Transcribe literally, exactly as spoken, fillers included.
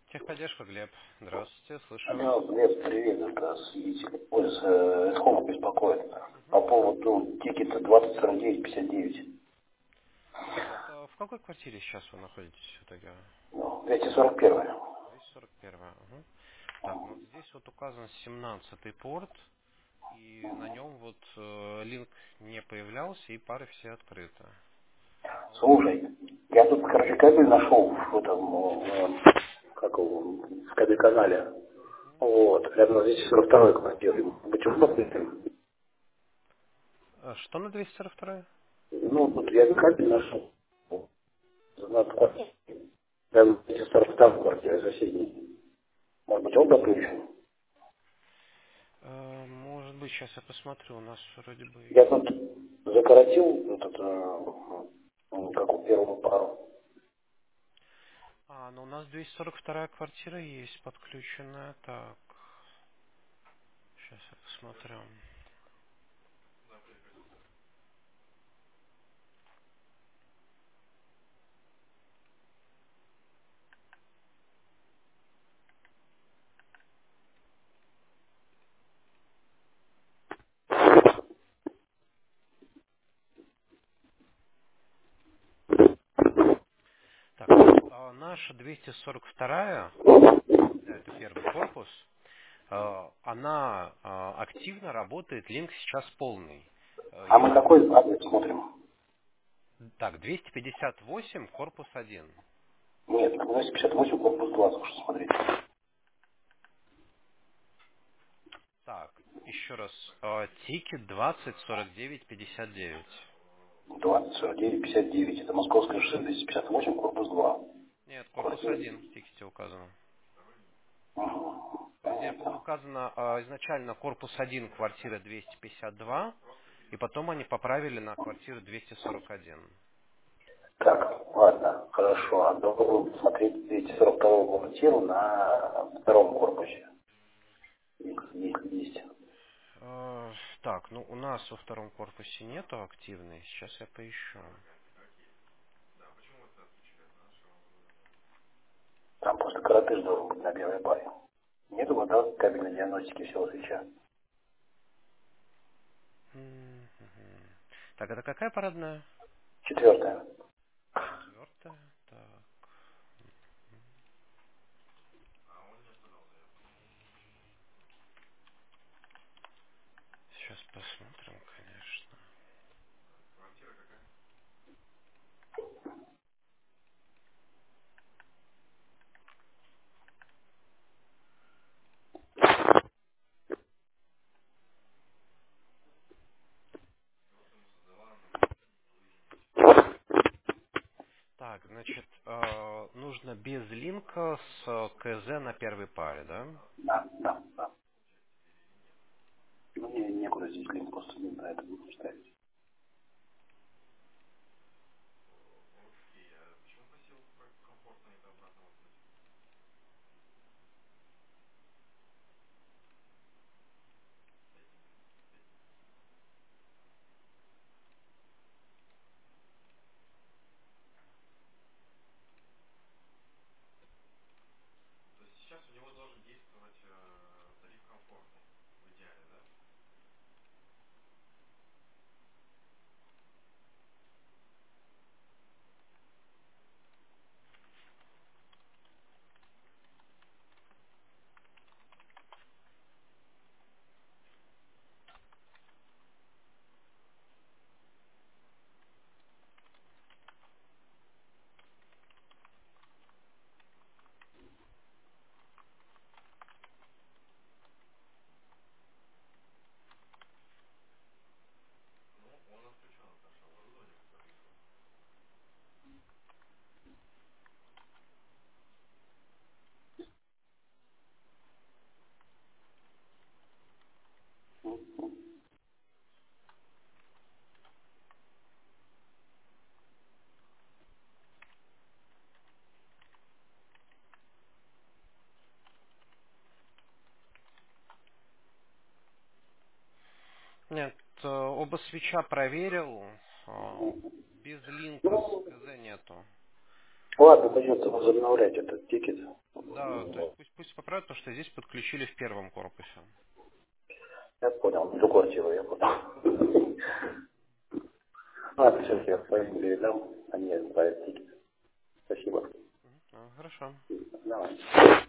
Техподдержка, Глеб. Здравствуйте, слышу. Да, Глеб, привет, это с Ой, с э, Эсхома беспокоит. По поводу тикета двадцать сорок девять пятьдесят девять. Так, это в какой квартире сейчас вы находитесь в итоге? Ну, двести сорок один. двести сорок один. Угу. Так, ну здесь вот указан семнадцатый порт, и на нем вот э, линк не появлялся, и пары все открыты. А вот на... Слушай, я тут, короче, кабель нашел в этом, э, как его, в кабель-канале. Вот, рядом с двести сорок второй квартирой. Почему посмотрим? А что на двести сорок два? Ну, тут я кабель нашел. Над квартирой. Рядом с двести сорок второй квартирой соседней. Может быть, он подключен? Э, может быть, сейчас я посмотрю, у нас вроде бы... Я тут закоротил этот, э, ну, как у первого пару. А, ну у нас двести сорок вторая квартира есть подключенная. Так, сейчас я посмотрю. Так, ну, а наша двести сорок вторая, да, это первый корпус, э, она э, активно работает, линк сейчас полный. Э, А мы Если какой вы... адрес смотрим? Так, двести пятьдесят восемь, корпус один. Нет, двести пятьдесят восемь, корпус двадцать, что смотреть. Так, еще раз. э, Тикет двадцать сорок девять пятьдесят девять. двадцать сорок девять пятьдесят девять. Это Московское шоссе двести пятьдесят восемь, корпус два. Нет, корпус Квартира. один в тикете указано. Угу. То есть здесь было Понятно. указано э, изначально корпус один, квартира двести пятьдесят два, и потом они поправили на квартиру двести сорок один. Так, ладно, хорошо. А должен смотреть двести сорок вторую квартиру на втором корпусе. Если есть. Э, Так, ну у нас во втором корпусе нету активной. Сейчас я поищу. Там просто коротыш должен быть на белой баре. Нету вот, да, кабельной диагностики всего свеча. М, мгм. Так, это какая парадная? Четвертое. Четвертая. Так, сейчас посмотрим, конечно. Так, значит, э, нужно без линка с э, КЗ на первой паре, да? Да, да, да. Ну, не, некуда здесь линк просто не на это не ставить. Нет, э, оба свеча проверил. э, Без линка с Ну, КЗ нету. Ладно, придется возобновлять этот тикет. Да, то есть Вот. пусть, пусть поправят, потому что здесь подключили в первом корпусе. Я понял, эту квартиру я понял. Ладно, сейчас я своим передам, они отправят тикет. Спасибо. А, хорошо. Давай.